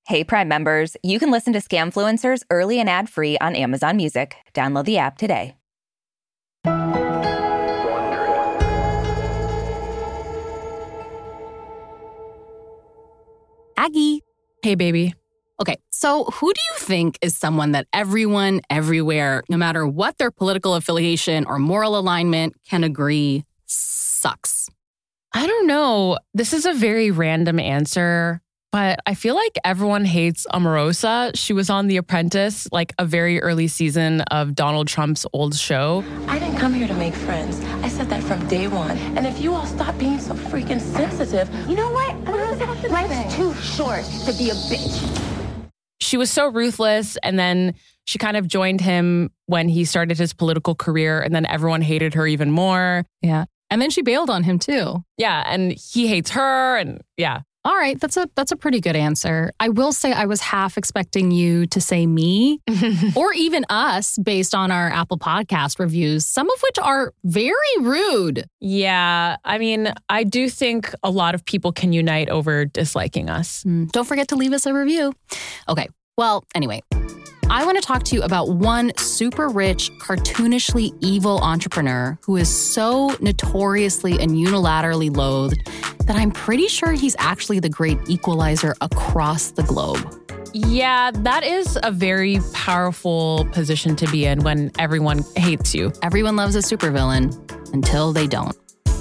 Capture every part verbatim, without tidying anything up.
Hey, Prime members, you can listen to Scamfluencers early and ad-free on Amazon Music. Download the app today. Aggie. Hey, baby. Okay, so who do you think is someone that everyone, everywhere, no matter what their political affiliation or moral alignment, can agree sucks? I don't know. This is a very random answer, but I feel like everyone hates Omarosa. She was on The Apprentice, like a very early season of Donald Trump's old show. I didn't come here to make friends. I said that from day one. And if you all stop being so freaking sensitive, you know what? Life's too short to be a bitch. She was so ruthless, and then she kind of joined him when he started his political career, and then everyone hated her even more. Yeah. And then she bailed on him too. Yeah, and he hates her, and yeah. All right, that's a that's a pretty good answer. I will say I was half expecting you to say me or even us based on our Apple Podcast reviews, some of which are very rude. Yeah, I mean, I do think a lot of people can unite over disliking us. Mm, don't forget to leave us a review. Okay, well, anyway, I want to talk to you about one super rich, cartoonishly evil entrepreneur who is so notoriously and unilaterally loathed that I'm pretty sure he's actually the great equalizer across the globe. Yeah, that is a very powerful position to be in when everyone hates you. Everyone loves a supervillain until they don't.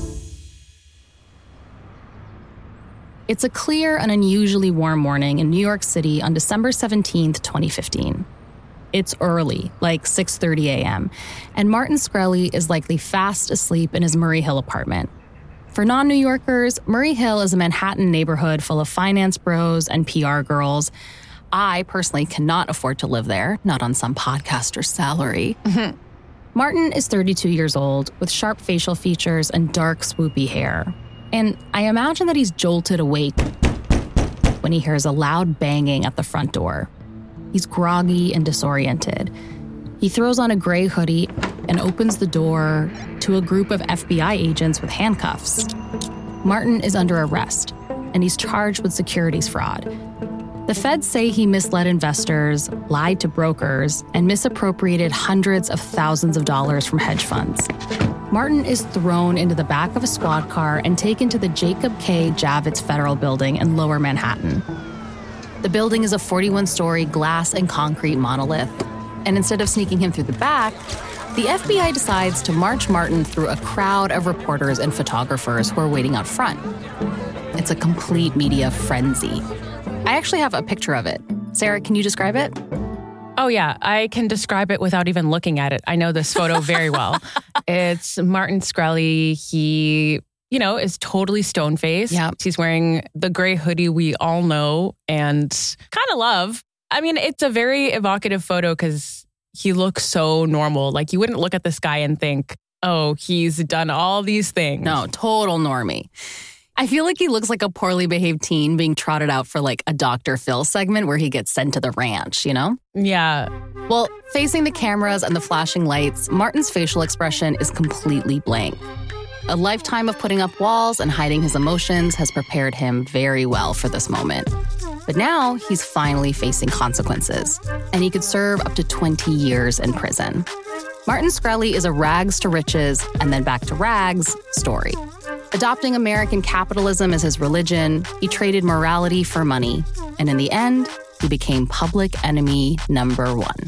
It's a clear and unusually warm morning in New York City on December seventeenth, twenty fifteen. It's early, like six thirty a.m., and Martin Shkreli is likely fast asleep in his Murray Hill apartment. For non-New Yorkers, Murray Hill is a Manhattan neighborhood full of finance bros and P R girls. I personally cannot afford to live there, not on some podcaster's salary. Martin is thirty-two years old, with sharp facial features and dark, swoopy hair. And I imagine that he's jolted awake when he hears a loud banging at the front door. He's groggy and disoriented. He throws on a gray hoodie and opens the door to a group of F B I agents with handcuffs. Martin is under arrest, and he's charged with securities fraud. The feds say he misled investors, lied to brokers, and misappropriated hundreds of thousands of dollars from hedge funds. Martin is thrown into the back of a squad car and taken to the Jacob K. Javits Federal Building in Lower Manhattan. The building is a forty-one-story glass and concrete monolith. And instead of sneaking him through the back, the F B I decides to march Martin through a crowd of reporters and photographers who are waiting out front. It's a complete media frenzy. I actually have a picture of it. Sarah, can you describe it? Oh, yeah. I can describe it without even looking at it. I know this photo very well. It's Martin Shkreli. He... you know, is totally stone-faced. Yeah. He's wearing the gray hoodie we all know and kind of love. I mean, it's a very evocative photo because he looks so normal. Like, you wouldn't look at this guy and think, oh, he's done all these things. No, total normie. I feel like he looks like a poorly behaved teen being trotted out for like a Doctor Phil segment where he gets sent to the ranch, you know? Yeah. Well, facing the cameras and the flashing lights, Martin's facial expression is completely blank. A lifetime of putting up walls and hiding his emotions has prepared him very well for this moment. But now he's finally facing consequences, and he could serve up to twenty years in prison. Martin Shkreli is a rags to riches and then back to rags story. Adopting American capitalism as his religion, he traded morality for money, and in the end, he became public enemy number one.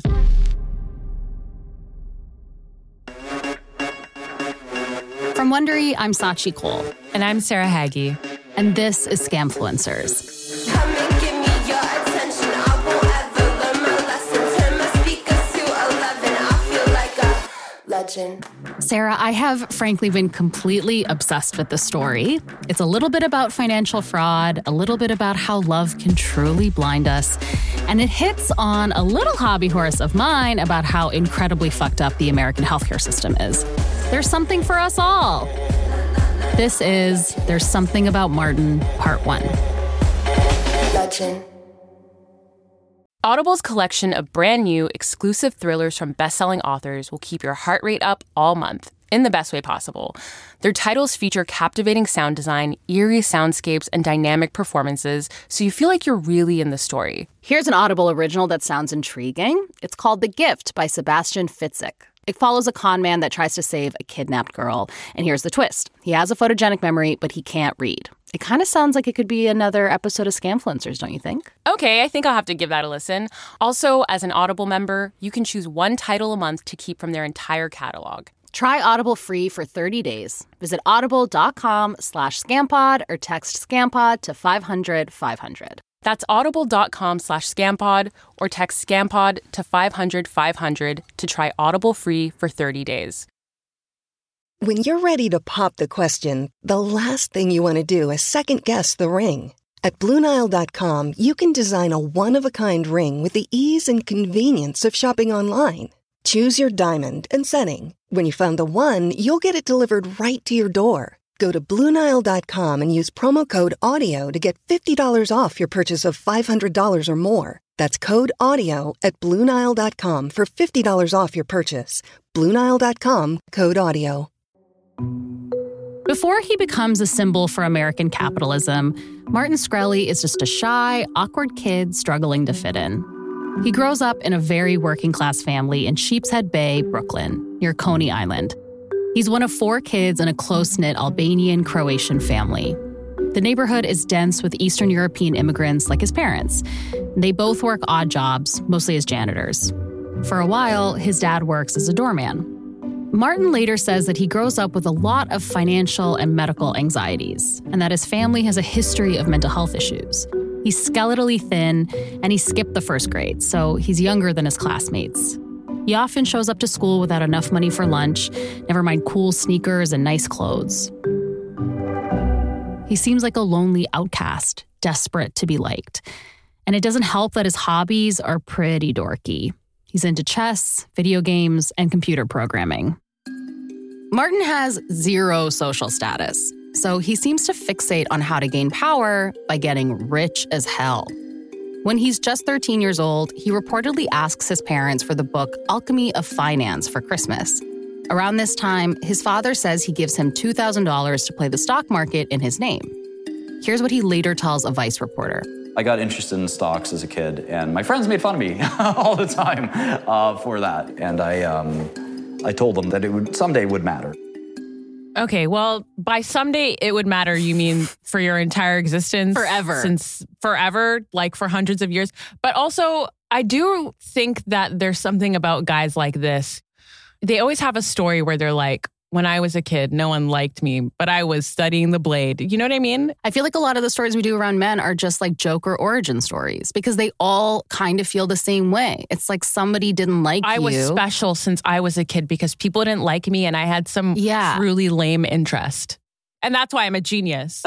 From Wondery, I'm Sachi Cole. And I'm Sarah Haggie. And this is Scamfluencers. Come and give me your attention. I won't ever learn my lesson. Turn my speakers to eleven. I feel like a legend. Sarah, I have frankly been completely obsessed with this story. It's a little bit about financial fraud, a little bit about how love can truly blind us, and it hits on a little hobby horse of mine about how incredibly fucked up the American healthcare system is. There's something for us all. This is There's Something About Martin, Part one. Legend. Audible's collection of brand new, exclusive thrillers from best-selling authors will keep your heart rate up all month. in the best way possible. Their titles feature captivating sound design, eerie soundscapes, and dynamic performances, so you feel like you're really in the story. Here's an Audible original that sounds intriguing. It's called The Gift by Sebastian Fitzek. It follows a con man that tries to save a kidnapped girl. And here's the twist. He has a photogenic memory, but he can't read. It kind of sounds like it could be another episode of Scamfluencers, don't you think? Okay, I think I'll have to give that a listen. Also, as an Audible member, you can choose one title a month to keep from their entire catalog. Try Audible free for thirty days. Visit audible.com slash scampod or text scampod to five hundred five hundred. That's audible.com slash scampod or text scampod to five hundred five hundred to try Audible free for thirty days. When you're ready to pop the question, the last thing you want to do is second-guess the ring. At Blue Nile dot com, you can design a one-of-a-kind ring with the ease and convenience of shopping online. Choose your diamond and setting. When you find the one, you'll get it delivered right to your door. Go to Blue Nile dot com and use promo code AUDIO to get fifty dollars off your purchase of five hundred dollars or more. That's code AUDIO at Blue Nile dot com for fifty dollars off your purchase. Blue Nile dot com, code AUDIO. Before he becomes a symbol for American capitalism, Martin Shkreli is just a shy, awkward kid struggling to fit in. He grows up in a very working-class family in Sheepshead Bay, Brooklyn, near Coney Island. He's one of four kids in a close-knit Albanian-Croatian family. The neighborhood is dense with Eastern European immigrants like his parents. They both work odd jobs, mostly as janitors. For a while, his dad works as a doorman. Martin later says that he grows up with a lot of financial and medical anxieties, and that his family has a history of mental health issues. He's skeletally thin, and he skipped the first grade, so he's younger than his classmates. He often shows up to school without enough money for lunch, never mind cool sneakers and nice clothes. He seems like a lonely outcast, desperate to be liked. And it doesn't help that his hobbies are pretty dorky. He's into chess, video games, and computer programming. Martin has zero social status, so he seems to fixate on how to gain power by getting rich as hell. When he's just thirteen years old, he reportedly asks his parents for the book Alchemy of Finance for Christmas. Around this time, his father says he gives him two thousand dollars to play the stock market in his name. Here's what he later tells a Vice reporter. I got interested in stocks as a kid, and my friends made fun of me all the time uh, for that. And I, um, I told them that it would someday would matter. Okay, well, by someday it would matter, you mean for your entire existence? Forever. Since forever, like for hundreds of years. But also, I do think that there's something about guys like this. They always have a story where they're like, when I was a kid, no one liked me, but I was studying the blade. You know what I mean? I feel like a lot of the stories we do around men are just like Joker origin stories because they all kind of feel the same way. It's like somebody didn't like I you. I was special since I was a kid because people didn't like me and I had some yeah. truly lame interest. And that's why I'm a genius.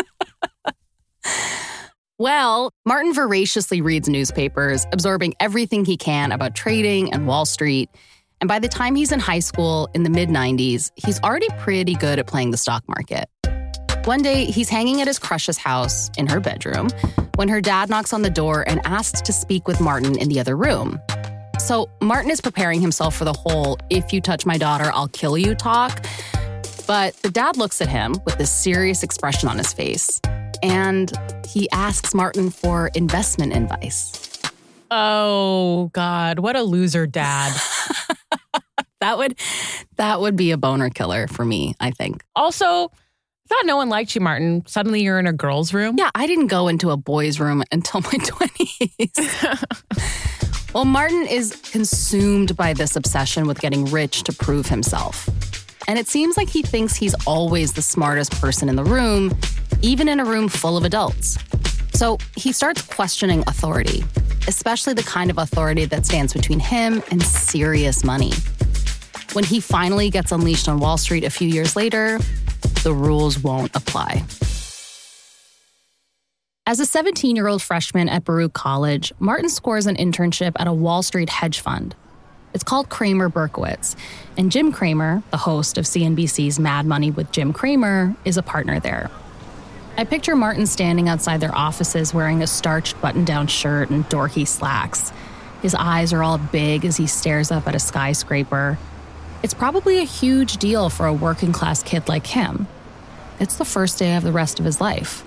Well, Martin voraciously reads newspapers, absorbing everything he can about trading and Wall Street. And by the time he's in high school in the mid nineties, he's already pretty good at playing the stock market. One day, he's hanging at his crush's house in her bedroom when her dad knocks on the door and asks to speak with Martin in the other room. So Martin is preparing himself for the whole, if you touch my daughter, I'll kill you talk. But the dad looks at him with this serious expression on his face, and he asks Martin for investment advice. Oh, God, what a loser dad. That would that would be a boner killer for me, I think. Also, I thought no one liked you, Martin. Suddenly you're in a girl's room. Yeah, I didn't go into a boy's room until my twenties. Well, Martin is consumed by this obsession with getting rich to prove himself. And it seems like he thinks he's always the smartest person in the room, even in a room full of adults. So he starts questioning authority, especially the kind of authority that stands between him and serious money. When he finally gets unleashed on Wall Street a few years later, the rules won't apply. As a seventeen-year-old freshman at Baruch College, Martin scores an internship at a Wall Street hedge fund. It's called Kramer Berkowitz, and Jim Cramer, the host of C N B C's Mad Money with Jim Cramer, is a partner there. I picture Martin standing outside their offices wearing a starched button-down shirt and dorky slacks. His eyes are all big as he stares up at a skyscraper. It's probably a huge deal for a working-class kid like him. It's the first day of the rest of his life.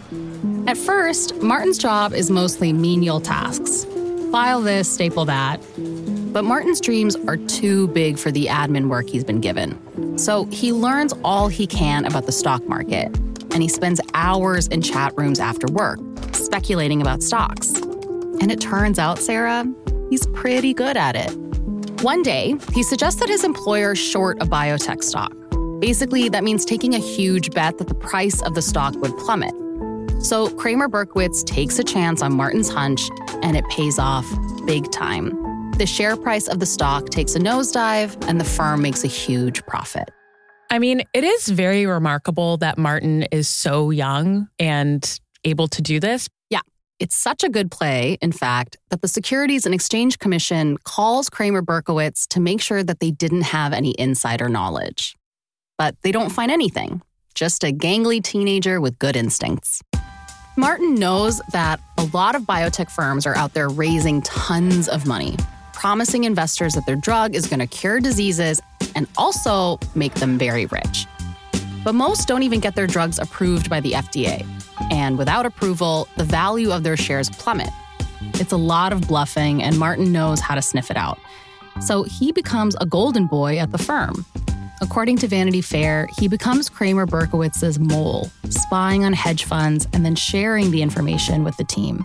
At first, Martin's job is mostly menial tasks. File this, staple that. But Martin's dreams are too big for the admin work he's been given. So he learns all he can about the stock market, and he spends hours in chat rooms after work, speculating about stocks. And it turns out, Sarah, he's pretty good at it. One day, he suggests that his employer short a biotech stock. Basically, that means taking a huge bet that the price of the stock would plummet. So Kramer Berkowitz takes a chance on Martin's hunch, and it pays off big time. The share price of the stock takes a nosedive, and the firm makes a huge profit. I mean, it is very remarkable that Martin is so young and able to do this. Yeah, it's such a good play, in fact, that the Securities and Exchange Commission calls Kramer Berkowitz to make sure that they didn't have any insider knowledge. But they don't find anything, just a gangly teenager with good instincts. Martin knows that a lot of biotech firms are out there raising tons of money, promising investors that their drug is going to cure diseases and also make them very rich. But most don't even get their drugs approved by the F D A. And without approval, the value of their shares plummet. It's a lot of bluffing, and Martin knows how to sniff it out. So he becomes a golden boy at the firm. According to Vanity Fair, he becomes Kramer Berkowitz's mole, spying on hedge funds and then sharing the information with the team.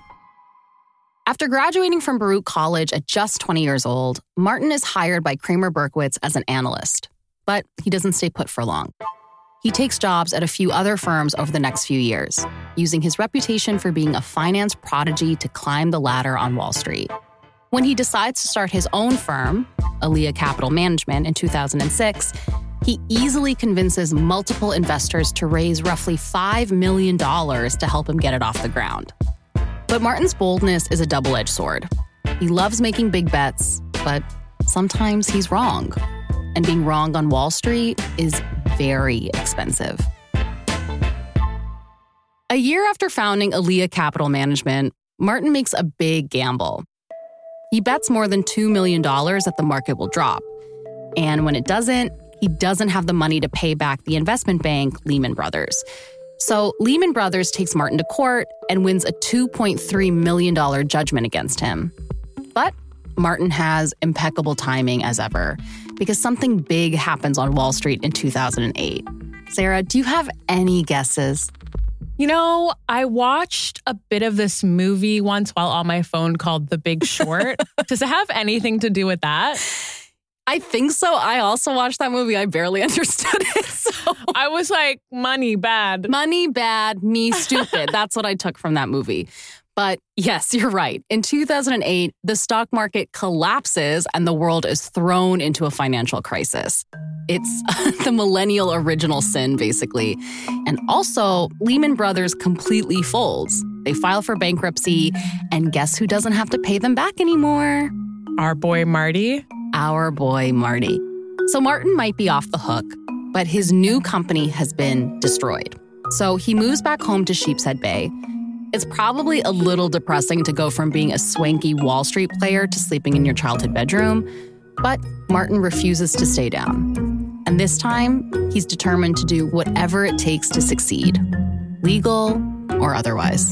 After graduating from Baruch College at just twenty years old, Martin is hired by Kramer Berkowitz as an analyst. But he doesn't stay put for long. He takes jobs at a few other firms over the next few years, using his reputation for being a finance prodigy to climb the ladder on Wall Street. When he decides to start his own firm, Alea Capital Management, in two thousand six, he easily convinces multiple investors to raise roughly five million dollars to help him get it off the ground. But Martin's boldness is a double-edged sword. He loves making big bets, but sometimes he's wrong. And being wrong on Wall Street is very expensive. A year after founding Alea Capital Management, Martin makes a big gamble. He bets more than two million dollars that the market will drop. And when it doesn't, he doesn't have the money to pay back the investment bank, Lehman Brothers. So Lehman Brothers takes Martin to court and wins a two point three million dollars judgment against him. But Martin has impeccable timing as ever, because something big happens on Wall Street in two thousand eight. Sarah, do you have any guesses? You know, I watched a bit of this movie once while on my phone called The Big Short. Does it have anything to do with that? I think so. I also watched that movie. I barely understood it. So. I was like, money bad. Money bad, me stupid. That's what I took from that movie. But yes, you're right. In two thousand eight, the stock market collapses and the world is thrown into a financial crisis. It's the millennial original sin, basically. And also, Lehman Brothers completely folds. They file for bankruptcy, and guess who doesn't have to pay them back anymore? Our boy Marty. Our boy Marty. So Martin might be off the hook, but his new company has been destroyed. So he moves back home to Sheepshead Bay. It's probably a little depressing to go from being a swanky Wall Street player to sleeping in your childhood bedroom, but Martin refuses to stay down. And this time, he's determined to do whatever it takes to succeed, legal or otherwise.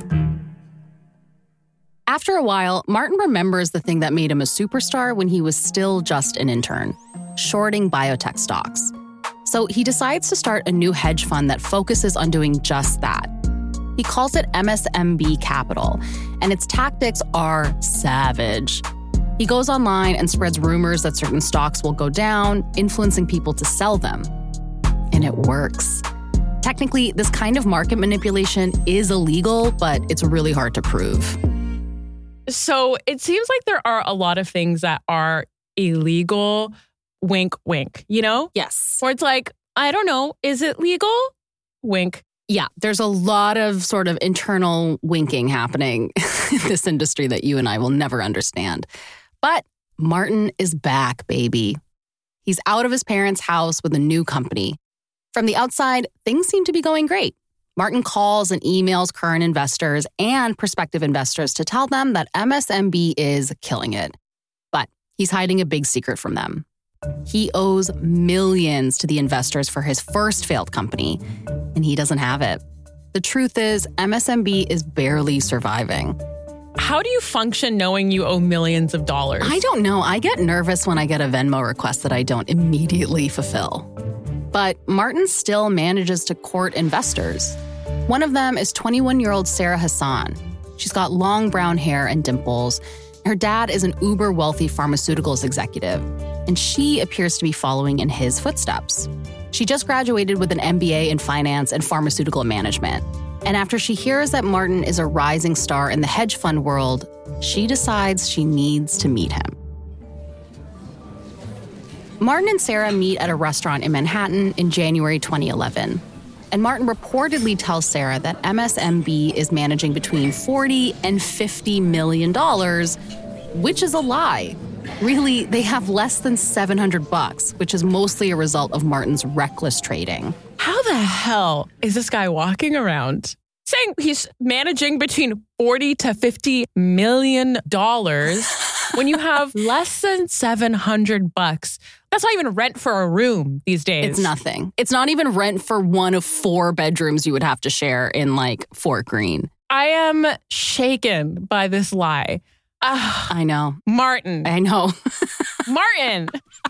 After a while, Martin remembers the thing that made him a superstar when he was still just an intern, shorting biotech stocks. So he decides to start a new hedge fund that focuses on doing just that. He calls it M S M B Capital, and its tactics are savage. He goes online and spreads rumors that certain stocks will go down, influencing people to sell them. And it works. Technically, this kind of market manipulation is illegal, but it's really hard to prove. So it seems like there are a lot of things that are illegal, wink, wink, you know? Yes. Where it's like, I don't know, is it legal? Wink. Yeah, there's a lot of sort of internal winking happening in this industry that you and I will never understand. But Martin is back, baby. He's out of his parents' house with a new company. From the outside, things seem to be going great. Martin calls and emails current investors and prospective investors to tell them that M S M B is killing it. But he's hiding a big secret from them. He owes millions to the investors for his first failed company, and he doesn't have it. The truth is, M S M B is barely surviving. How do you function knowing you owe millions of dollars? I don't know. I get nervous when I get a Venmo request that I don't immediately fulfill. But Martin still manages to court investors. One of them is twenty-one-year-old Sarah Hassan. She's got long brown hair and dimples. Her dad is an uber-wealthy pharmaceuticals executive, and she appears to be following in his footsteps. She just graduated with an M B A in finance and pharmaceutical management. And after she hears that Martin is a rising star in the hedge fund world, she decides she needs to meet him. Martin and Sarah meet at a restaurant in Manhattan in January twenty eleven. And Martin reportedly tells Sarah that M S M B is managing between forty and fifty million dollars, which is a lie. Really, they have less than seven hundred bucks, which is mostly a result of Martin's reckless trading. How the hell is this guy walking around saying he's managing between forty to fifty million dollars when you have less than seven hundred bucks? That's not even rent for a room these days. It's nothing. It's not even rent for one of four bedrooms you would have to share in, like, Fort Greene. I am shaken by this lie. Ugh. I know. Martin. I know. Martin.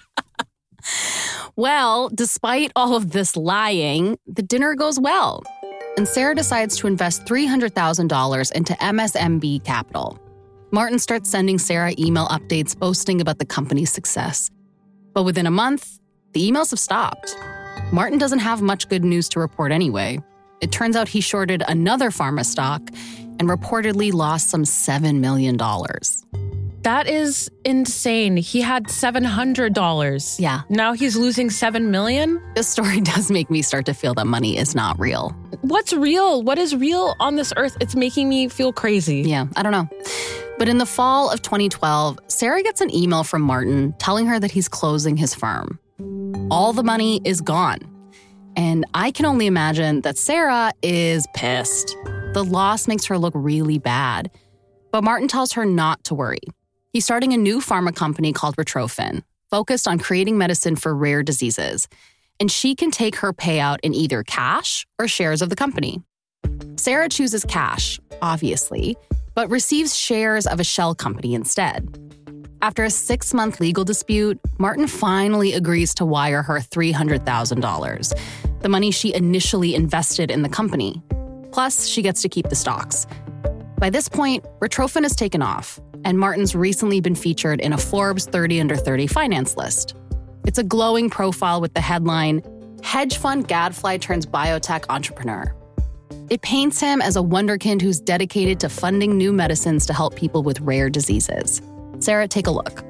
Well, despite all of this lying, the dinner goes well. And Sarah decides to invest three hundred thousand dollars into M S M B Capital. Martin starts sending Sarah email updates boasting about the company's success. But within a month, the emails have stopped. Martin doesn't have much good news to report anyway. It turns out he shorted another pharma stock and reportedly lost some seven million dollars. That is insane. He had seven hundred dollars. Yeah. Now he's losing seven million dollars? This story does make me start to feel that money is not real. What's real? What is real on this earth? It's making me feel crazy. Yeah, I don't know. But in the fall of twenty twelve, Sarah gets an email from Martin telling her that he's closing his firm. All the money is gone. And I can only imagine that Sarah is pissed. The loss makes her look really bad. But Martin tells her not to worry. He's starting a new pharma company called Retrophin, focused on creating medicine for rare diseases. And she can take her payout in either cash or shares of the company. Sarah chooses cash, obviously, but receives shares of a shell company instead. After a six-month legal dispute, Martin finally agrees to wire her three hundred thousand dollars, the money she initially invested in the company. Plus, she gets to keep the stocks. By this point, Retrophin has taken off, and Martin's recently been featured in a Forbes thirty under thirty finance list. It's a glowing profile with the headline, Hedge Fund Gadfly Turns Biotech Entrepreneur. It paints him as a wunderkind who's dedicated to funding new medicines to help people with rare diseases. Sarah, take a look.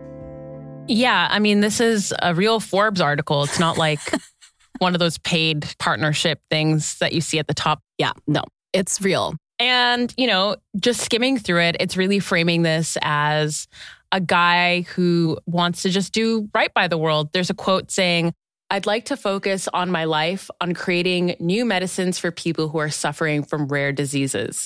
Yeah, I mean, this is a real Forbes article. It's not like one of those paid partnership things that you see at the top. Yeah, no, it's real. And, you know, just skimming through it, it's really framing this as a guy who wants to just do right by the world. There's a quote saying, "I'd like to focus on my life on creating new medicines for people who are suffering from rare diseases."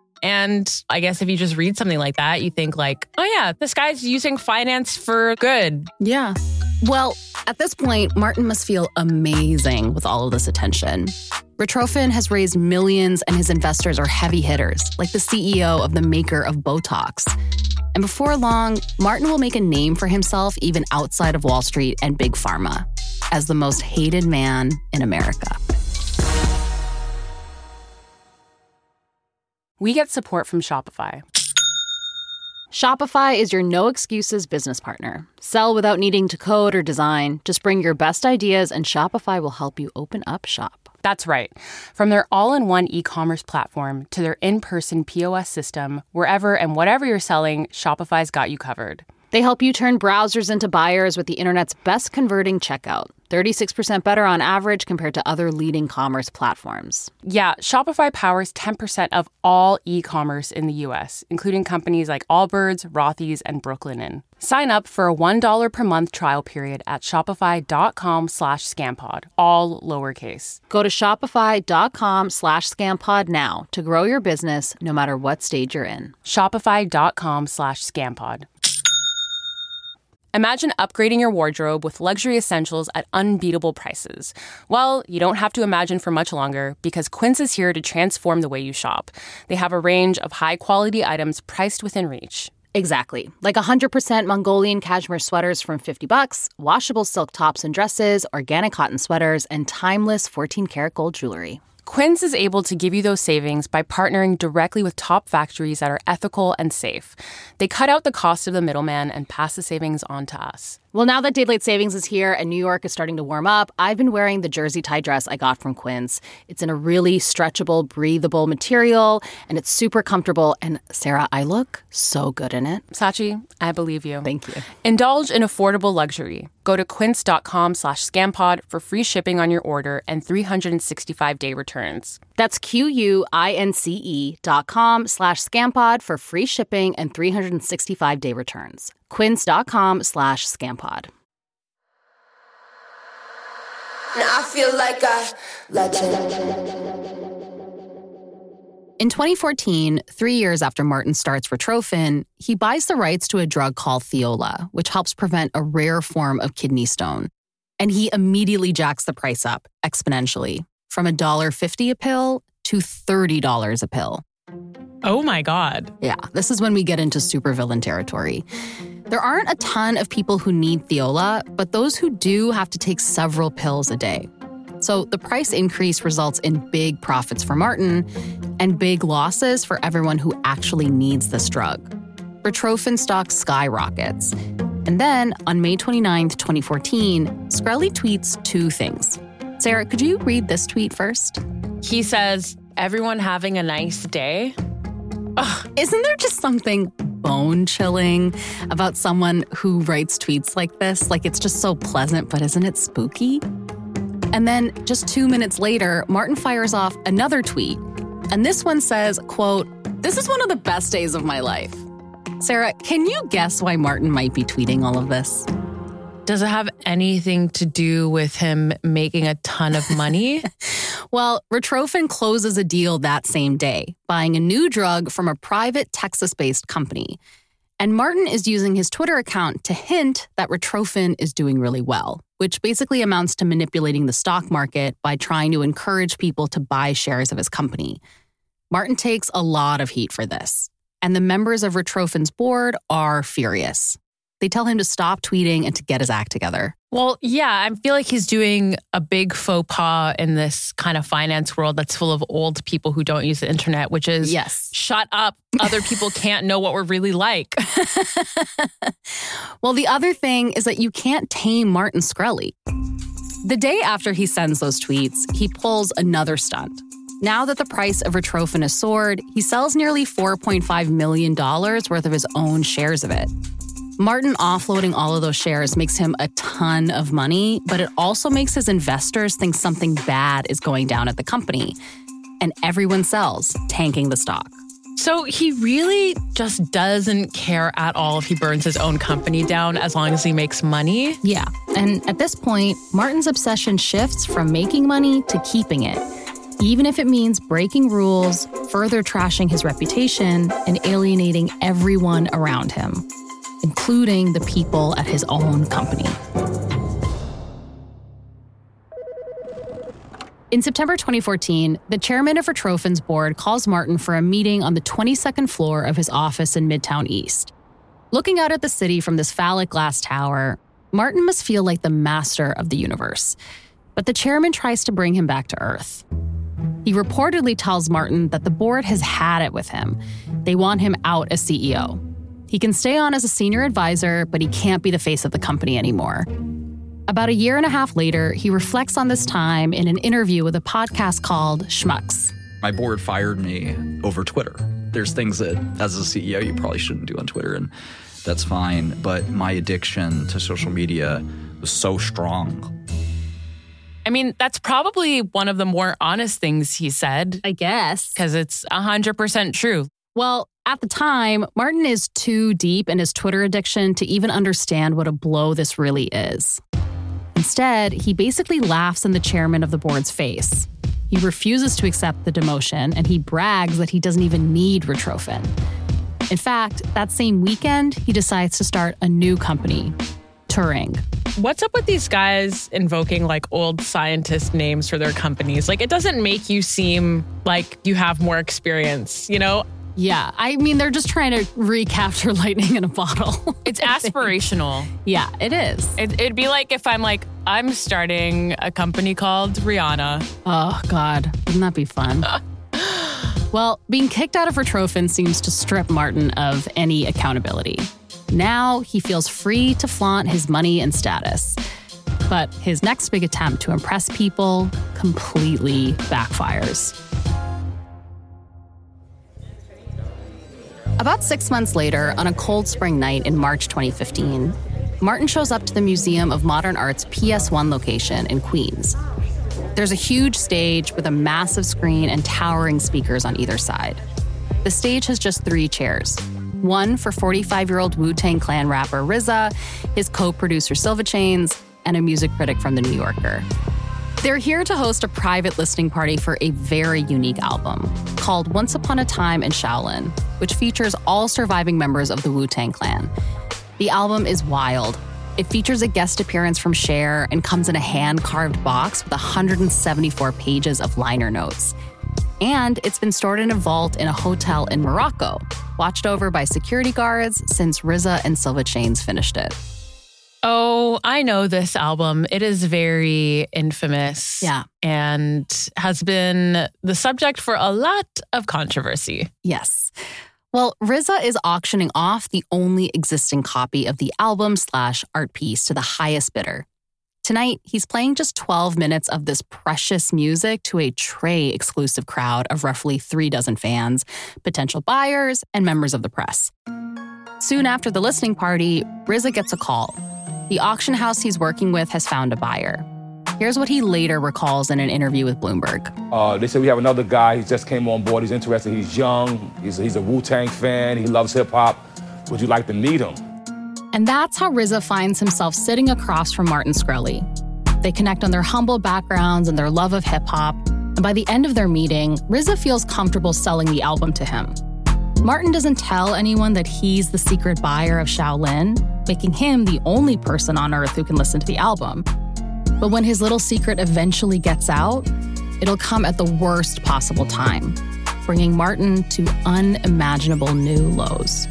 And I guess if you just read something like that, you think like, oh yeah, this guy's using finance for good. Yeah. Well, at this point, Martin must feel amazing with all of this attention. Retrophin has raised millions and his investors are heavy hitters, like the C E O of the maker of Botox. And before long, Martin will make a name for himself even outside of Wall Street and Big Pharma as the most hated man in America. We get support from Shopify. Shopify is your no-excuses business partner. Sell without needing to code or design. Just bring your best ideas and Shopify will help you open up shop. That's right. From their all-in-one e-commerce platform to their in-person P O S system, wherever and whatever you're selling, Shopify's got you covered. They help you turn browsers into buyers with the internet's best converting checkout. thirty-six percent better on average compared to other leading commerce platforms. Yeah, Shopify powers ten percent of all e-commerce in the U S, including companies like Allbirds, Rothy's, and Brooklinen. Sign up for a one dollar per month trial period at shopify.com slash scampod, all lowercase. Go to shopify.com slash scampod now to grow your business no matter what stage you're in. Shopify.com slash scampod. Imagine upgrading your wardrobe with luxury essentials at unbeatable prices. Well, you don't have to imagine for much longer because Quince is here to transform the way you shop. They have a range of high-quality items priced within reach. Exactly. Like one hundred percent Mongolian cashmere sweaters from fifty bucks, washable silk tops and dresses, organic cotton sweaters, and timeless fourteen karat gold jewelry. Quince is able to give you those savings by partnering directly with top factories that are ethical and safe. They cut out the cost of the middleman and pass the savings on to us. Well, now that daylight savings is here and New York is starting to warm up, I've been wearing the jersey tie dress I got from Quince. It's in a really stretchable, breathable material, and it's super comfortable. And Sarah, I look so good in it. Sachi, I believe you. Thank you. Indulge in affordable luxury. Go to quince.com slash scampod for free shipping on your order and three hundred sixty-five day returns. That's Q-U-I-N-C-E dot com slash scampod for free shipping and three hundred sixty-five day returns. Quince.com slash scampod. Now I feel like a legend. In twenty fourteen, three years after Martin starts Retrophin, he buys the rights to a drug called Thiola, which helps prevent a rare form of kidney stone. And he immediately jacks the price up exponentially, from one dollar fifty a pill to thirty dollars a pill. Oh my God. Yeah, this is when we get into supervillain territory. There aren't a ton of people who need Thiola, but those who do have to take several pills a day. So the price increase results in big profits for Martin and big losses for everyone who actually needs this drug. Retrophin stock skyrockets. And then on May twenty-ninth, twenty fourteen, Skrelly tweets two things. Sarah, could you read this tweet first? He says, everyone having a nice day? Ugh, isn't there just something bone-chilling about someone who writes tweets like this? Like, it's just so pleasant, but isn't it spooky? And then just two minutes later, Martin fires off another tweet. And this one says, quote, "This is one of the best days of my life." Sarah, can you guess why Martin might be tweeting all of this? Does it have anything to do with him making a ton of money? Well, Retrophin closes a deal that same day, buying a new drug from a private Texas-based company. And Martin is using his Twitter account to hint that Retrophin is doing really well, which basically amounts to manipulating the stock market by trying to encourage people to buy shares of his company. Martin takes a lot of heat for this, and the members of Retrophin's board are furious. They tell him to stop tweeting and to get his act together. Well, yeah, I feel like he's doing a big faux pas in this kind of finance world that's full of old people who don't use the internet, which is, yes, shut up. Other people can't know what we're really like. Well, the other thing is that you can't tame Martin Skrelly. The day after he sends those tweets, he pulls another stunt. Now that the price of Retrophin has soared, he sells nearly four point five million dollars worth of his own shares of it. Martin offloading all of those shares makes him a ton of money, but it also makes his investors think something bad is going down at the company. And everyone sells, tanking the stock. So he really just doesn't care at all if he burns his own company down as long as he makes money? Yeah. And at this point, Martin's obsession shifts from making money to keeping it, even if it means breaking rules, further trashing his reputation, and alienating everyone around him, including the people at his own company. In September twenty fourteen, the chairman of Retrophin's board calls Martin for a meeting on the twenty-second floor of his office in Midtown East. Looking out at the city from this phallic glass tower, Martin must feel like the master of the universe. But the chairman tries to bring him back to earth. He reportedly tells Martin that the board has had it with him. They want him out as C E O. He can stay on as a senior advisor, but he can't be the face of the company anymore. About a year and a half later, he reflects on this time in an interview with a podcast called Schmucks. My board fired me over Twitter. There's things that, as a C E O, you probably shouldn't do on Twitter, and that's fine. But my addiction to social media was so strong. I mean, that's probably one of the more honest things he said. I guess. Because it's one hundred percent true. Well, at the time, Martin is too deep in his Twitter addiction to even understand what a blow this really is. Instead, he basically laughs in the chairman of the board's face. He refuses to accept the demotion, and he brags that he doesn't even need Retrophin. In fact, that same weekend, he decides to start a new company, Turing. What's up with these guys invoking like old scientist names for their companies? Like, it doesn't make you seem like you have more experience, you know? Yeah, I mean, they're just trying to recapture lightning in a bottle. It's aspirational. Yeah, it is. It, it'd be like if I'm like, I'm starting a company called Rihanna. Oh, God. Wouldn't that be fun? Well, being kicked out of Retrophin seems to strip Martin of any accountability. Now he feels free to flaunt his money and status. But his next big attempt to impress people completely backfires. About six months later, on a cold spring night in March twenty fifteen, Martin shows up to the Museum of Modern Art's P S one location in Queens. There's a huge stage with a massive screen and towering speakers on either side. The stage has just three chairs. One for forty-five-year-old Wu-Tang Clan rapper R Z A, his co-producer Silva Chains, and a music critic from The New Yorker. They're here to host a private listening party for a very unique album called Once Upon a Time in Shaolin, which features all surviving members of the Wu-Tang Clan. The album is wild. It features a guest appearance from Cher and comes in a hand-carved box with one hundred seventy-four pages of liner notes. And it's been stored in a vault in a hotel in Morocco, watched over by security guards since R Z A and Silva Chains finished it. Oh, I know this album. It is very infamous. Yeah. And has been the subject for a lot of controversy. Yes. Well, R Z A is auctioning off the only existing copy of the album slash art piece to the highest bidder. Tonight, he's playing just twelve minutes of this precious music to a Trey exclusive crowd of roughly three dozen fans, potential buyers, and members of the press. Soon after the listening party, R Z A gets a call. The auction house he's working with has found a buyer. Here's what he later recalls in an interview with Bloomberg. Uh, they said, we have another guy. He just came on board. He's interested. He's young. He's, he's a Wu-Tang fan. He loves hip-hop. Would you like to meet him? And that's how R Z A finds himself sitting across from Martin Shkreli. They connect on their humble backgrounds and their love of hip-hop. And by the end of their meeting, R Z A feels comfortable selling the album to him. Martin doesn't tell anyone that he's the secret buyer of Shaolin, making him the only person on earth who can listen to the album. But when his little secret eventually gets out, it'll come at the worst possible time, bringing Martin to unimaginable new lows.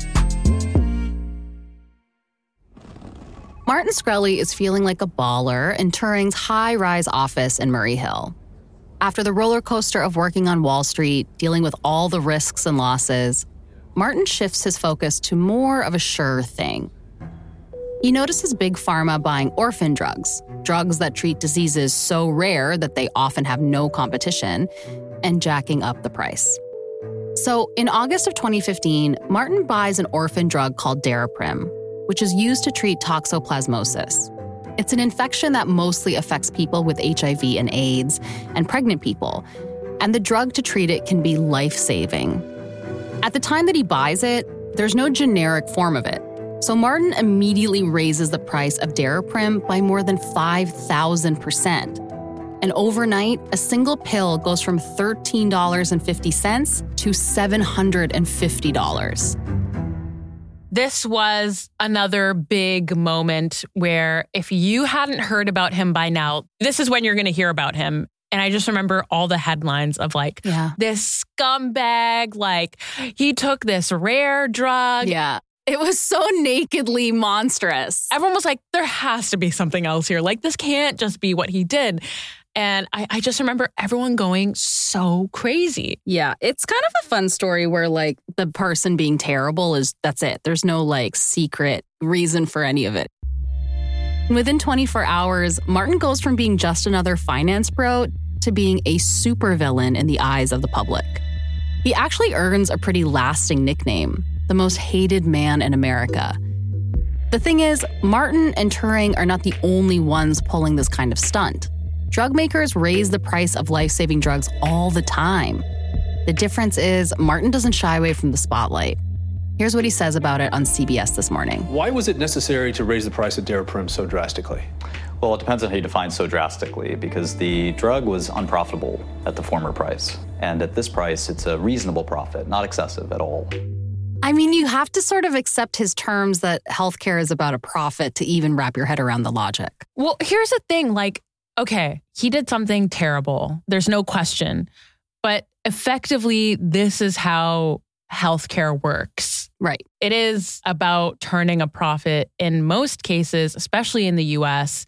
Martin Shkreli is feeling like a baller in Turing's high-rise office in Murray Hill. After the roller coaster of working on Wall Street, dealing with all the risks and losses, Martin shifts his focus to more of a sure thing. He notices Big Pharma buying orphan drugs, drugs that treat diseases so rare that they often have no competition, and jacking up the price. So in August of twenty fifteen, Martin buys an orphan drug called Daraprim, which is used to treat toxoplasmosis. It's an infection that mostly affects people with H I V and AIDS and pregnant people, and the drug to treat it can be life-saving. At the time that he buys it, there's no generic form of it, so Martin immediately raises the price of Daraprim by more than five thousand percent. And overnight, a single pill goes from thirteen dollars and fifty cents to seven hundred fifty dollars. This was another big moment where if you hadn't heard about him by now, this is when you're going to hear about him. And I just remember all the headlines of like, yeah. this scumbag, like he took this rare drug. Yeah. It was so nakedly monstrous. Everyone was like, there has to be something else here. Like, this can't just be what he did. And I, I just remember everyone going so crazy. Yeah, it's kind of a fun story where, like, the person being terrible is, that's it. There's no, like, secret reason for any of it. Within twenty-four hours, Martin goes from being just another finance bro to being a supervillain in the eyes of the public. He actually earns a pretty lasting nickname, the most hated man in America. The thing is, Martin and Turing are not the only ones pulling this kind of stunt. Drug makers raise the price of life-saving drugs all the time. The difference is Martin doesn't shy away from the spotlight. Here's what he says about it on C B S This Morning. Why was it necessary to raise the price of Daraprim so drastically? Well, it depends on how you define so drastically, because the drug was unprofitable at the former price. And at this price, it's a reasonable profit, not excessive at all. I mean, you have to sort of accept his terms that healthcare is about a profit to even wrap your head around the logic. Well, here's the thing. Like, okay, he did something terrible. There's no question. But effectively, this is how healthcare works. Right. It is about turning a profit in most cases, especially in the U S.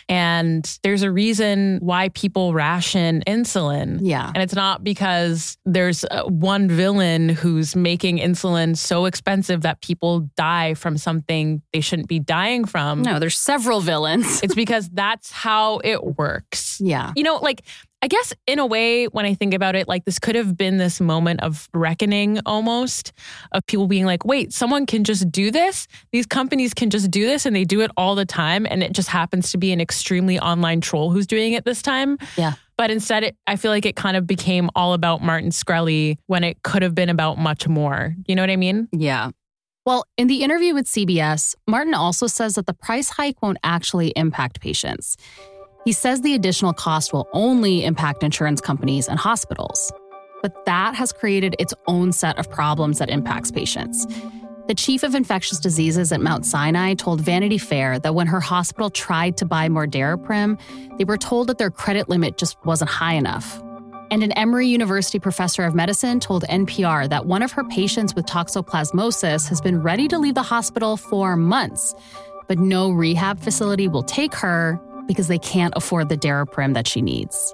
And there's a reason why people ration insulin. Yeah. And it's not because there's uh, one villain who's making insulin so expensive that people die from something they shouldn't be dying from. No, there's several villains. It's because that's how it works. Yeah. You know, like, I guess in a way, when I think about it, like this could have been this moment of reckoning almost, of people being like, wait, someone can just do this? These companies can just do this and they do it all the time. And it just happens to be an extremely online troll who's doing it this time. Yeah. But instead, it, I feel like it kind of became all about Martin Shkreli when it could have been about much more. You know what I mean? Yeah. Well, in the interview with C B S, Martin also says that the price hike won't actually impact patients. He says the additional cost will only impact insurance companies and hospitals. But that has created its own set of problems that impacts patients. The chief of infectious diseases at Mount Sinai told Vanity Fair that when her hospital tried to buy more Daraprim, they were told that their credit limit just wasn't high enough. And an Emory University professor of medicine told N P R that one of her patients with toxoplasmosis has been ready to leave the hospital for months, but no rehab facility will take her because they can't afford the Daraprim that she needs.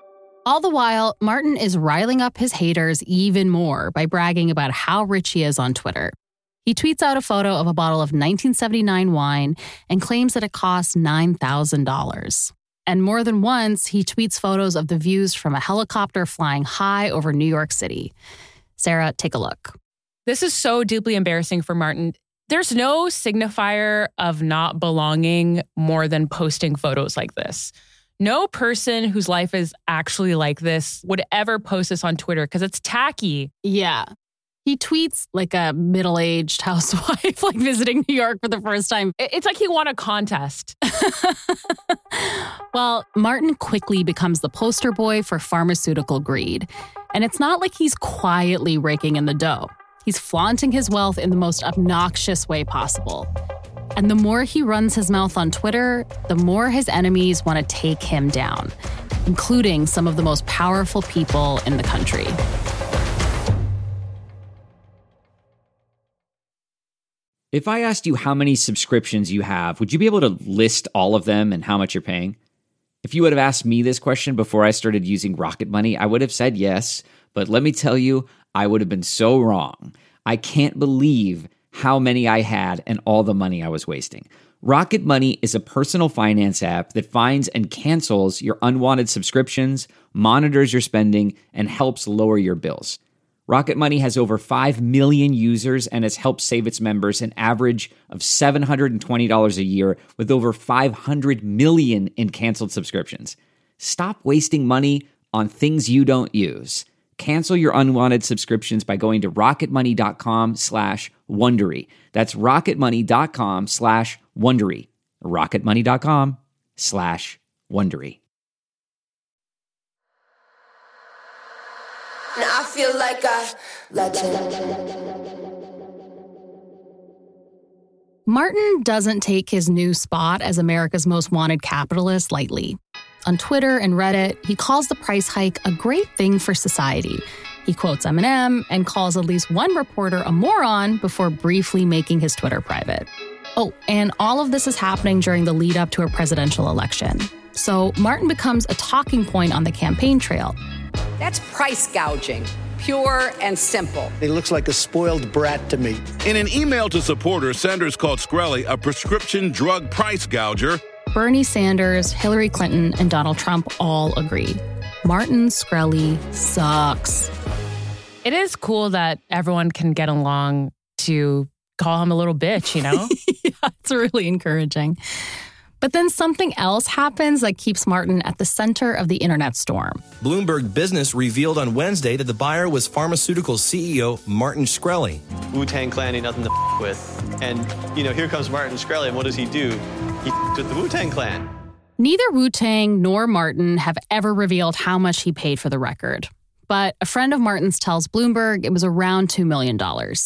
All the while, Martin is riling up his haters even more by bragging about how rich he is on Twitter. He tweets out a photo of a bottle of nineteen seventy-nine wine and claims that it costs nine thousand dollars. And more than once, he tweets photos of the views from a helicopter flying high over New York City. Sarah, take a look. This is so deeply embarrassing for Martin. There's no signifier of not belonging more than posting photos like this. No person whose life is actually like this would ever post this on Twitter because it's tacky. Yeah. He tweets like a middle-aged housewife, like visiting New York for the first time. It's like he won a contest. Well, Martin quickly becomes the poster boy for pharmaceutical greed. And it's not like he's quietly raking in the dough. He's flaunting his wealth in the most obnoxious way possible. And the more he runs his mouth on Twitter, the more his enemies want to take him down, including some of the most powerful people in the country. If I asked you how many subscriptions you have, would you be able to list all of them and how much you're paying? If you would have asked me this question before I started using Rocket Money, I would have said yes. But let me tell you, I would have been so wrong. I can't believe how many I had and all the money I was wasting. Rocket Money is a personal finance app that finds and cancels your unwanted subscriptions, monitors your spending, and helps lower your bills. Rocket Money has over five million users and has helped save its members an average of seven hundred twenty dollars a year with over five hundred million in canceled subscriptions. Stop wasting money on things you don't use. Cancel your unwanted subscriptions by going to rocketmoney.com slash Wondery. That's rocketmoney.com slash Wondery. rocketmoney.com slash Wondery. Now I feel like a legend. Martin doesn't take his new spot as America's most wanted capitalist lightly. On Twitter and Reddit, he calls the price hike a great thing for society. He quotes Eminem and calls at least one reporter a moron before briefly making his Twitter private. Oh, and all of this is happening during the lead up to a presidential election. So Martin becomes a talking point on the campaign trail. That's price gouging, pure and simple. He looks like a spoiled brat to me. In an email to supporters, Sanders called Shkreli a prescription drug price gouger. Bernie Sanders, Hillary Clinton, and Donald Trump all agree. Martin Shkreli sucks. It is cool that everyone can get along to call him a little bitch, you know? Yeah, it's really encouraging. But then something else happens that keeps Martin at the center of the internet storm. Bloomberg Business revealed on Wednesday that the buyer was pharmaceutical C E O Martin Shkreli. Wu-Tang Clan ain't nothing to f- with. And, you know, here comes Martin Shkreli, and what does he do? He f- with the Wu-Tang Clan. Neither Wu-Tang nor Martin have ever revealed how much he paid for the record. But a friend of Martin's tells Bloomberg it was around two million dollars.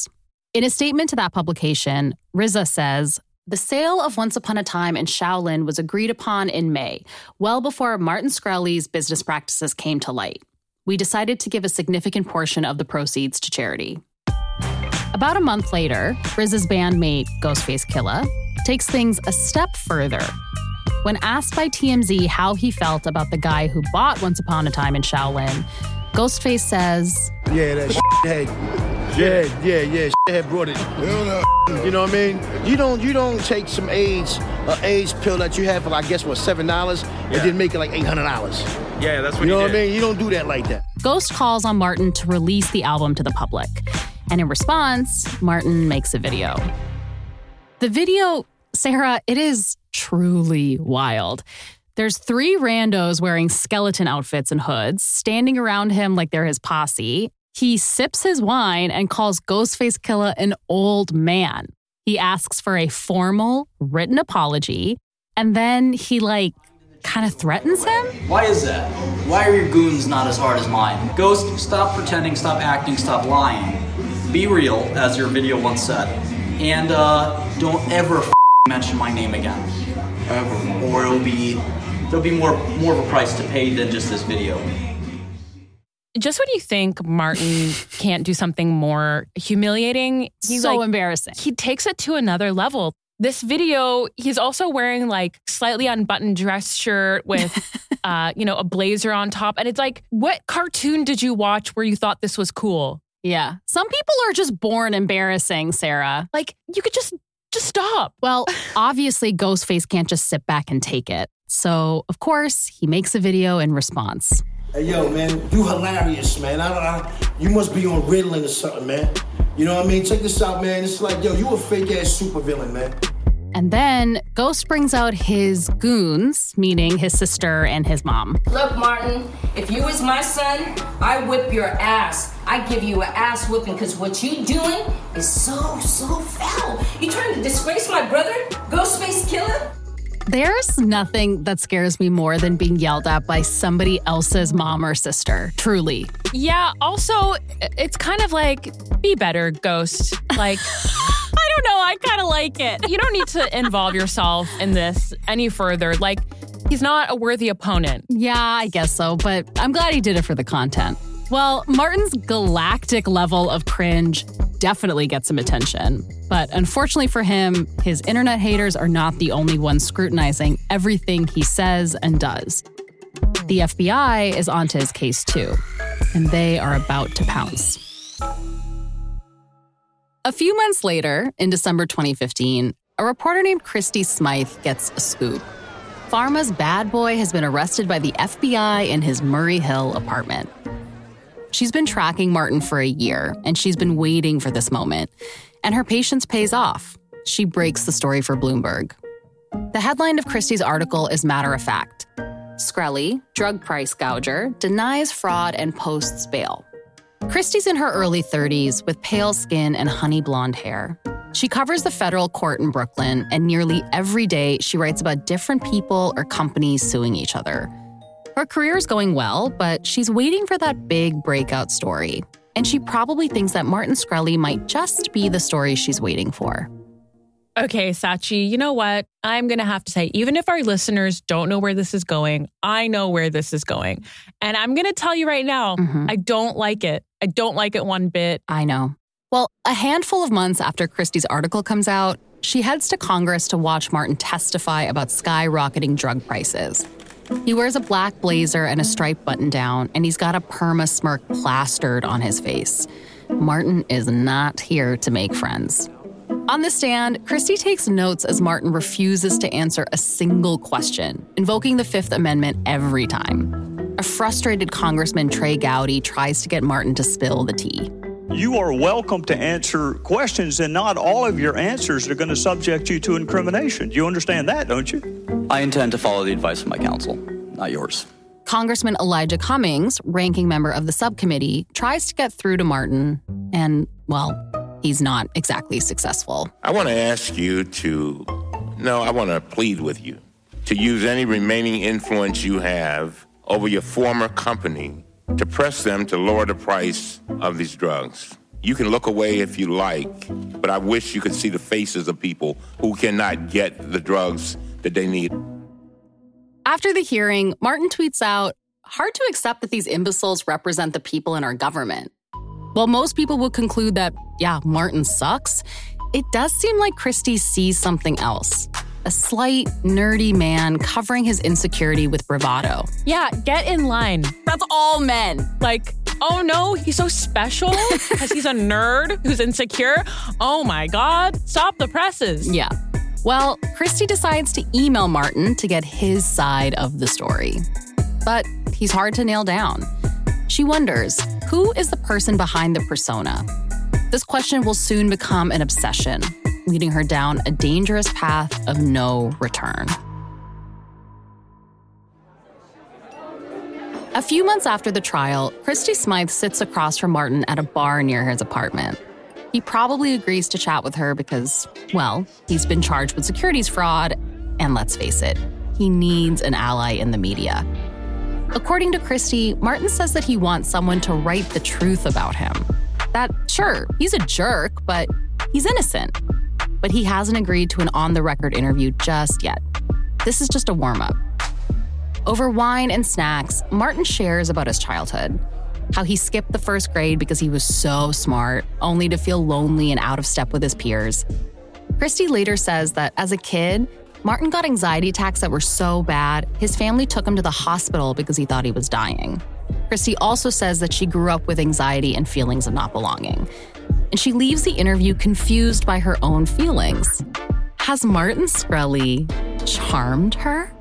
In a statement to that publication, R Z A says, the sale of Once Upon a Time in Shaolin was agreed upon in May, well before Martin Shkreli's business practices came to light. We decided to give a significant portion of the proceeds to charity. About a month later, R Z A's bandmate, Ghostface Killah, takes things a step further. When asked by T M Z how he felt about the guy who bought Once Upon a Time in Shaolin, Ghostface says, Yeah, that shit had, yeah, yeah, yeah, shit had brought it. You know what I mean? You don't, you don't take some AIDS, uh, AIDS pill that you have for, I guess, what, seven dollars, and then make it like eight hundred dollars. Yeah, that's what you know he what did. I mean? You don't do that like that. Ghost calls on Martin to release the album to the public. And in response, Martin makes a video. The video, Sarah, it is truly wild. There's three randos wearing skeleton outfits and hoods, standing around him like they're his posse. He sips his wine and calls Ghostface Killah an old man. He asks for a formal, written apology, and then he, like, kind of threatens him? Why is that? Why are your goons not as hard as mine? Ghost, stop pretending, stop acting, stop lying. Be real, as your video once said. And uh, don't ever f- mention my name again. Ever. Or it'll be, there'll be more, more of a price to pay than just this video. Just when you think Martin can't do something more humiliating, he's so like, embarrassing. He takes it to another level. This video, he's also wearing like slightly unbuttoned dress shirt with, uh, you know, a blazer on top. And it's like, what cartoon did you watch where you thought this was cool? Yeah. Some people are just born embarrassing, Sarah. Like, you could just, just stop. Well, obviously, Ghostface can't just sit back and take it. So, of course, he makes a video in response. Hey, yo, man, you hilarious, man. I don't, I, you must be on Ritalin or something, man. You know what I mean? Check this out, man. It's like, yo, you a fake-ass supervillain, man. And then Ghost brings out his goons, meaning his sister and his mom. Look, Martin, if you was my son, I whip your ass. I give you an ass whipping because what you doing is so, so foul. You trying to disgrace my brother, Ghostface Killah? There's nothing that scares me more than being yelled at by somebody else's mom or sister, truly. Yeah, also, it's kind of like, be better, Ghost. Like, I don't know, I kind of like it. You don't need to involve yourself in this any further. Like, he's not a worthy opponent. Yeah, I guess so, but I'm glad he did it for the content. Well, Martin's galactic level of cringe definitely gets some attention. But unfortunately for him, his internet haters are not the only ones scrutinizing everything he says and does. The F B I is onto his case too, and they are about to pounce. A few months later, in December twenty fifteen, a reporter named Christy Smythe gets a scoop. Pharma's bad boy has been arrested by the F B I in his Murray Hill apartment. She's been tracking Martin for a year, and she's been waiting for this moment. And her patience pays off. She breaks the story for Bloomberg. The headline of Christie's article is matter of fact. Shkreli, drug price gouger, denies fraud and posts bail. Christie's in her early thirties with pale skin and honey blonde hair. She covers the federal court in Brooklyn, and nearly every day she writes about different people or companies suing each other. Her career is going well, but she's waiting for that big breakout story. And she probably thinks that Martin Shkreli might just be the story she's waiting for. Okay, Sachi, you know what? I'm going to have to say, even if our listeners don't know where this is going, I know where this is going. And I'm going to tell you right now, mm-hmm. I don't like it. I don't like it one bit. I know. Well, a handful of months after Christie's article comes out, she heads to Congress to watch Martin testify about skyrocketing drug prices. He wears a black blazer and a striped button-down, and he's got a perma smirk plastered on his face. Martin is not here to make friends. On the stand, Christie takes notes as Martin refuses to answer a single question, invoking the Fifth Amendment every time. A frustrated Congressman Trey Gowdy tries to get Martin to spill the tea. You are welcome to answer questions, and not all of your answers are going to subject you to incrimination. You understand that, don't you? I intend to follow the advice of my counsel, not yours. Congressman Elijah Cummings, ranking member of the subcommittee, tries to get through to Martin, and, well, he's not exactly successful. I want to ask you to, no, I want to plead with you, to use any remaining influence you have over your former company to press them to lower the price of these drugs. You can look away if you like, but I wish you could see the faces of people who cannot get the drugs that they need. After the hearing, Martin tweets out, "Hard to accept that these imbeciles represent the people in our government." While most people would conclude that, yeah, Martin sucks, it does seem like Christie sees something else. A slight, nerdy man covering his insecurity with bravado. Yeah, get in line. That's all men. Like, oh no, he's so special because he's a nerd who's insecure. Oh my God, stop the presses. Yeah. Well, Christie decides to email Martin to get his side of the story. But he's hard to nail down. She wonders, who is the person behind the persona? This question will soon become an obsession, leading her down a dangerous path of no return. A few months after the trial, Christie Smythe sits across from Martin at a bar near his apartment. He probably agrees to chat with her because, well, he's been charged with securities fraud, and let's face it, he needs an ally in the media. According to Christie, Martin says that he wants someone to write the truth about him. That, sure, he's a jerk, but he's innocent. But he hasn't agreed to an on-the-record interview just yet. This is just a warm-up. Over wine and snacks, Martin shares about his childhood, how he skipped the first grade because he was so smart, only to feel lonely and out of step with his peers. Christie later says that as a kid, Martin got anxiety attacks that were so bad, his family took him to the hospital because he thought he was dying. Christie also says that she grew up with anxiety and feelings of not belonging. And she leaves the interview confused by her own feelings. Has Martin Shkreli charmed her?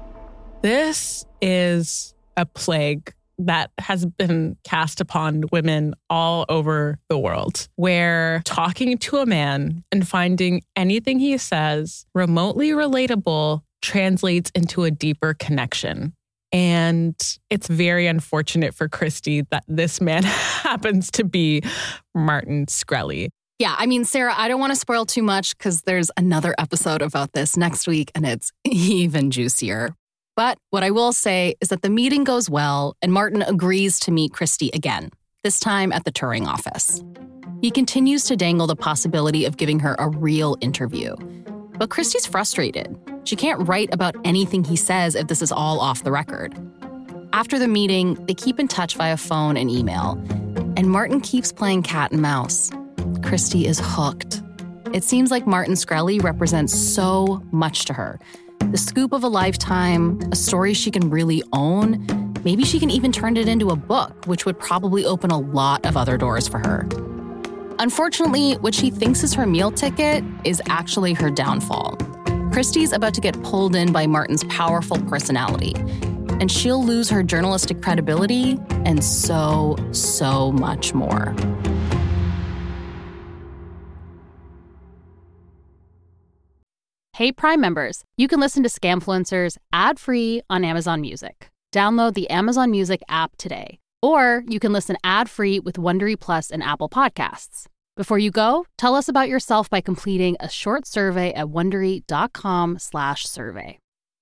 This is a plague that has been cast upon women all over the world, where talking to a man and finding anything he says remotely relatable translates into a deeper connection. And it's very unfortunate for Christie that this man happens to be Martin Shkreli. Yeah, I mean, Sarah, I don't want to spoil too much because there's another episode about this next week and it's even juicier. But what I will say is that the meeting goes well and Martin agrees to meet Christie again, this time at the Turing office. He continues to dangle the possibility of giving her a real interview. But Christie's frustrated. She can't write about anything he says if this is all off the record. After the meeting, they keep in touch via phone and email. And Martin keeps playing cat and mouse. Christie is hooked. It seems like Martin Shkreli represents so much to her. The scoop of a lifetime, a story she can really own. Maybe she can even turn it into a book, which would probably open a lot of other doors for her. Unfortunately, what she thinks is her meal ticket is actually her downfall. Christie's about to get pulled in by Martin's powerful personality, and she'll lose her journalistic credibility and so, so much more. Hey, Prime members, you can listen to Scamfluencers ad-free on Amazon Music. Download the Amazon Music app today. Or you can listen ad-free with Wondery Plus and Apple Podcasts. Before you go, tell us about yourself by completing a short survey at Wondery.com slash survey.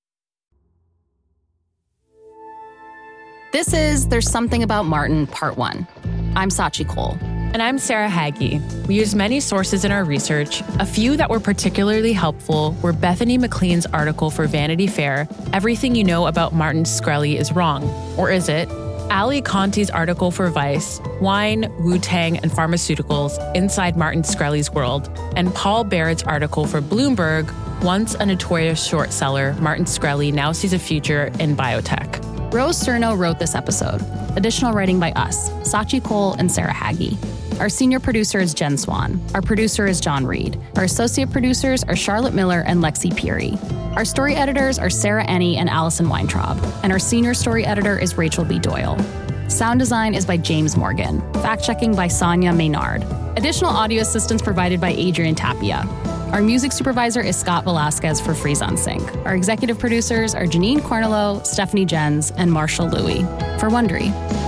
This is There's Something About Martin, Part one. I'm Sachi Cole. And I'm Sarah Haggie. We used many sources in our research. A few that were particularly helpful were Bethany McLean's article for Vanity Fair, Everything You Know About Martin Shkreli is Wrong. Or is it? Ali Conti's article for Vice, Wine, Wu-Tang, and Pharmaceuticals Inside Martin Shkreli's World, and Paul Barrett's article for Bloomberg, Once a Notorious Short Seller, Martin Shkreli Now Sees a Future in Biotech. Rose Cerno wrote this episode. Additional writing by us, Sachi Cole and Sarah Haggie. Our senior producer is Jen Swan. Our producer is John Reed. Our associate producers are Charlotte Miller and Lexi Peary. Our story editors are Sarah Ennie and Allison Weintraub. And our senior story editor is Rachel B. Doyle. Sound design is by James Morgan. Fact-checking by Sonia Maynard. Additional audio assistance provided by Adrian Tapia. Our music supervisor is Scott Velasquez for Freeze on Sync. Our executive producers are Janine Cornello, Stephanie Jens, and Marshall Louie for Wondery.